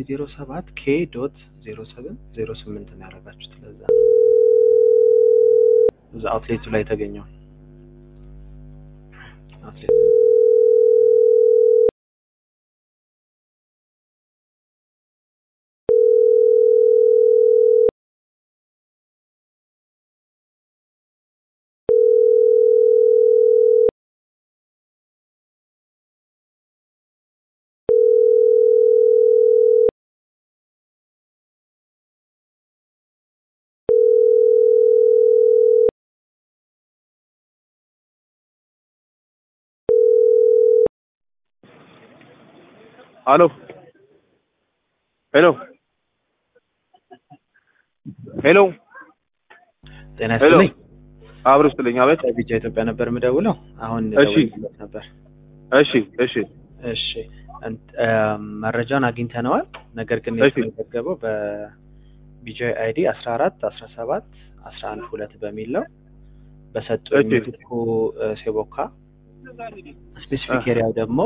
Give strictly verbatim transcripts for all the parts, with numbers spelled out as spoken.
ዜሮ ሰባት ኬ ዜሮ ሰቨን ዜሮ ስምንት ነው ያደረጋችሁት ለዛ እዛ አውትሌቱ ላይ ተገኘው አውትሌት Hello. Hello. Hello. ጤና ይስጥልኝ አብሮ ይስጥልኝ አቤት ቢጫ ኢትዮጵያ ነበር የምደውለው አሁን ደውልለት ነበር እሺ እሺ እሺ መረጃውን አግኝተነዋል ነገር ግን የተዘገበው በቢጂ አይዲ አስራ አራት አስራ ሰባት አስራ አንድ ሁለት በሚል ነው በሰጡኝ ምትኩ ሴቦካ ስፔሲፊክ ኤሪያው ደግሞ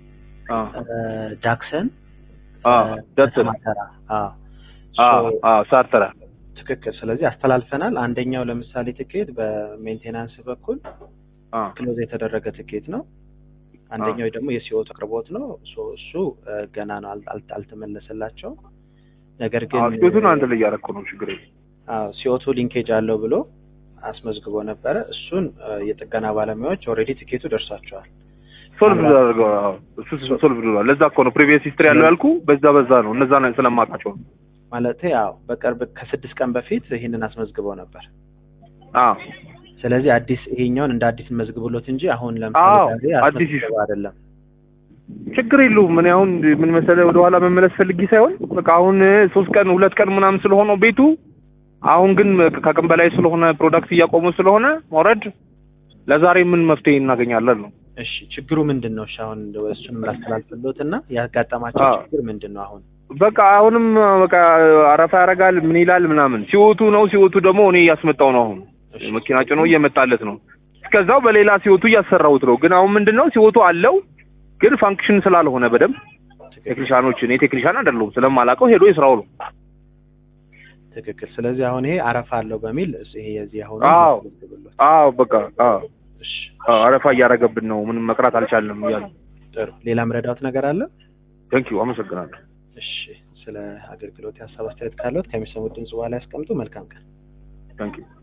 ዳክሰን አዎ ዳክሰን አዎ አዎ አዎ ሳርተራ ትክክል ስለዚህ አስተላልፈናል አንደኛው ለምሳሌ ትኬት በሜንቴናንስ በኩል አዎ ክሎዝ የተደረገ ትኬት ነው አንደኛው ደግሞ የሲኦቱ አቅርቦት ነው እሱ ገና ነው አልተመለሰላቸው ነገር ግን አስገቱን አንድ ላይ ያረከው ነው ችግር የለም አዎ ሲኦቱ ሊንኬጅ አለው ብሎ አስመዝግቦ ነበር እሱን የጥገና ባለሙያዎች ኦሬዲ ትኬቱ ደርሳቸዋል ሶልቭ አድርገው እሱ ሶልቭ አድርገው ለዛ እኮ ነው ፕሪቪየስ ሂስትሪ ያለው ያልኩ በዛ በዛ ነው እነዛ ነው ስለማቃቸው ማለት ያው በቅርብ ከስድስት ቀን በፊት ይሄንን አስመዝግበው ነበር አዎ ስለዚህ አዲስ ይሄኛውን እንደ አዲስ መዝግቡሎት እንጂ አሁን ለምሳሌ አዲስ ይሹ አይደለም ችግር የለውም ምን አሁን ምን መሰለ ወደ ኋላ መመለስ ፈልጊ ሳይሆን በቃ አሁን ሶስት ቀን ሁለት ቀን ምናምን ስለሆነ ቤቱ አሁን ግን ከቀን በላይ ስለሆነ ፕሮዳክት እያቆሙ ስለሆነ ወረድ ለዛሬ ምን መፍትሄ እናገኛለን ነው እሺ ችግሩ ምንድነው እሺ አሁን እሱንም ላስተላልፍሎትና ያጋጠማቸው ችግር ምንድነው አሁን በቃ አሁንም በቃ አረፋ ያረጋል ምን ይላል ምናምን ሲወቱ ነው ሲወቱ ደግሞ እኔ ያስመጣው ነው አሁን መኪና ጭኖ እየመጣለት ነው እስከዛው በሌላ ሲወቱ ያሰራውት ነው ግን አሁን ምንድነው ሲወቱ አለው ግን ፋንክሽን ስላልሆነ በደም ቴክኒሻኖች እኔ ቴክኒሻን አይደለም ስለማላቀው ሄዶ ይስራው ነው ትክክል ስለዚህ አሁን ይሄ አረፋ አለው በሚል ይሄ የዚህ አሁን አዎ አዎ በቃ አዎ እሺ አረፋ ያረገብን ነው ምንም መቅራት አልቻልንም ይላል ጥሩ ሌላ ምረዳውት ነገር አለ ታንክ ዩ አመሰግናለሁ እሺ ስለ አገልግሎት ያሳብ አስተያየት ካለዎት ከሚሰሙት ድምጽ በኋላ ያስቀምጡ መልካም ቀን ታንክ ዩ